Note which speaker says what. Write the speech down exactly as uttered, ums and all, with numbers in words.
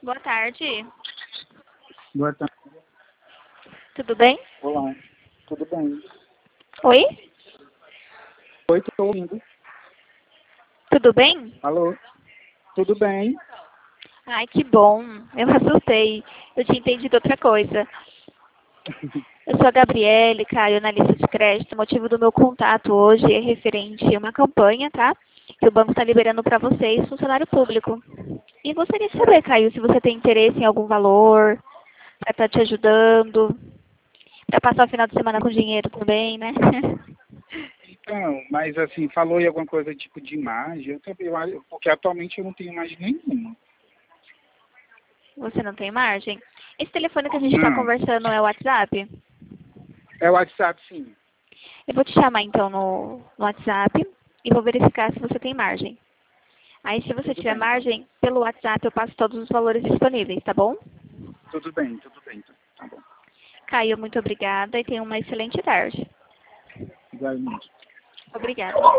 Speaker 1: Boa tarde.
Speaker 2: Boa tarde.
Speaker 1: Tudo bem?
Speaker 2: Olá. Tudo bem?
Speaker 1: Oi?
Speaker 2: Oi, estou ouvindo.
Speaker 1: Tudo bem?
Speaker 2: Alô? Tudo bem?
Speaker 1: Ai, que bom. Eu assustei. Eu tinha entendido outra coisa. Eu sou a Gabriele, Caio, analista de crédito. O motivo do meu contato hoje é referente a uma campanha, tá? Que o banco está liberando para vocês, funcionário público. E gostaria de saber, Caio, se você tem interesse em algum valor, para estar te ajudando, para passar o final de semana com dinheiro também, né?
Speaker 2: Então, mas assim, falou em alguma coisa tipo de imagem, eu também, eu acho- porque atualmente eu não tenho imagem nenhuma.
Speaker 1: Você não tem margem? Esse telefone que a gente está
Speaker 2: Não.
Speaker 1: conversando é o WhatsApp?
Speaker 2: É o WhatsApp, sim.
Speaker 1: Eu vou te chamar então no, no WhatsApp e vou verificar se você tem margem. Aí se você
Speaker 2: Tudo
Speaker 1: tiver
Speaker 2: bem, então.
Speaker 1: margem, pelo WhatsApp eu passo todos os valores disponíveis, tá bom?
Speaker 2: Tudo bem, tudo bem. Então. Tá bom.
Speaker 1: Caio, muito obrigada e tenha uma excelente tarde.
Speaker 2: Igualmente.
Speaker 1: Obrigada.